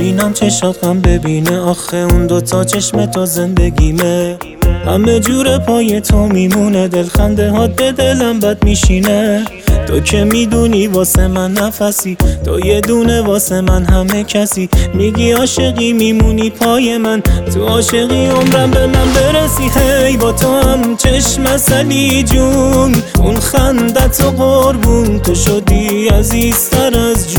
ببینم چشات غم ببینه، آخه اون دوتا چشم تو زندگیمه. همه جور پای تو میمونه، دلخنده هات به دلم بد میشینه. تو که میدونی واسه من نفسی، تو یه دونه واسه من همه کسی. میگی عاشقی میمونی پای من، تو عاشقی عمرم به من برسی. هی با تو هم چشم عسلی جون، اون خندت و قربون، تو شدی عزیزتر از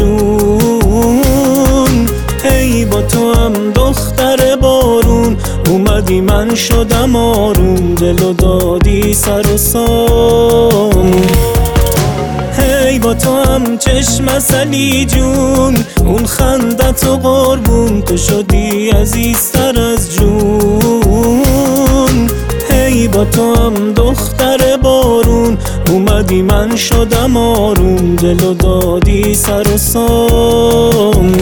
جون. هی با تو هم دختر بارون، اومدی من شدم آروم، دلو دادی سر و سام. هی با تو هم چشم عسلی جون، اون خندت و قربون، تو شدی عزیزتر از جون. هی با تو هم دختر بارون، اومدی من شدم آروم، دلو دادی سر و سام.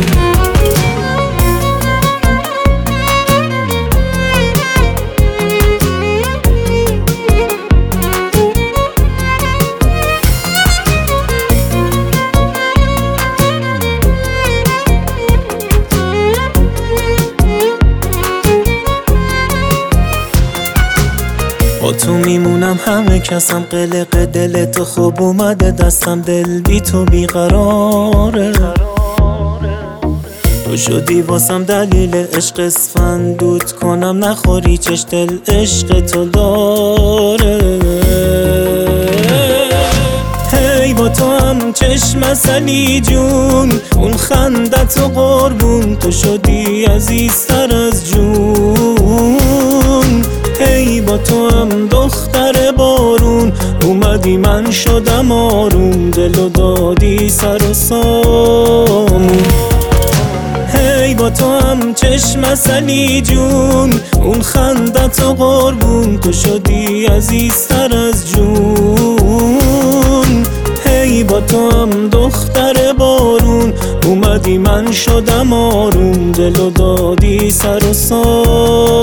با تو میمونم همه کسم، قلق دل تو خوب اومده دستم، دل بی تو بیقراره. تو شدی واسم دلیل عشق، اسفندود کنم نخوری چش، دل عشق تو داره. هی با تو هم چشم عسلی جون، اون خندت و قربون، تو شدی عزیزتر از جون. هی با تو هم دختر بارون، اومدی من شدم آروم، دلو دادی سر و سام. هی با تو هم چشم عسلی جون، اون خندت و قربون، تو شدی عزیزتر از جون. هی با تو هم دختر بارون، اومدی من شدم آروم، دلو دادی سر و سام.